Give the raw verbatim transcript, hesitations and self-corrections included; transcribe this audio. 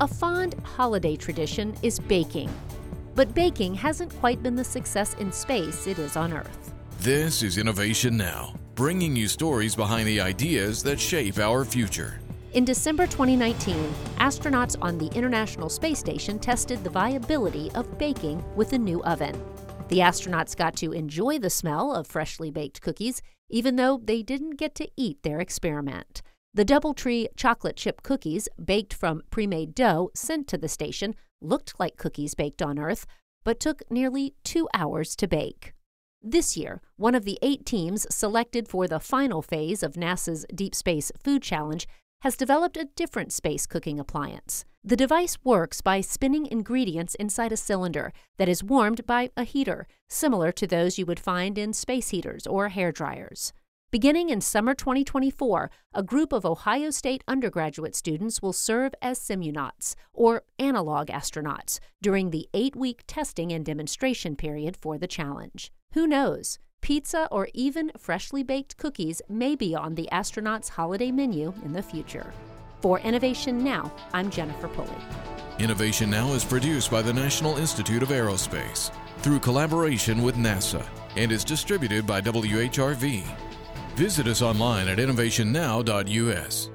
A fond holiday tradition is baking. But baking hasn't quite been the success in space it is on Earth. This is Innovation Now, bringing you stories behind the ideas that shape our future. In December twenty nineteen, astronauts on the International Space Station tested the viability of baking with a new oven. The astronauts got to enjoy the smell of freshly baked cookies, even though they didn't get to eat their experiment. The DoubleTree chocolate chip cookies, baked from pre-made dough sent to the station, looked like cookies baked on Earth, but took nearly two hours to bake. This year, one of the eight teams selected for the final phase of NASA's Deep Space Food Challenge has developed a different space cooking appliance. The device works by spinning ingredients inside a cylinder that is warmed by a heater, similar to those you would find in space heaters or hair dryers. Beginning in summer twenty twenty-four, a group of Ohio State undergraduate students will serve as simunauts, or analog astronauts, during the eight-week testing and demonstration period for the challenge. Who knows? Pizza or even freshly baked cookies may be on the astronauts' holiday menu in the future. For Innovation Now, I'm Jennifer Pulley. Innovation Now is produced by the National Institute of Aerospace through collaboration with NASA and is distributed by W H R V. Visit us online at innovation now dot U S.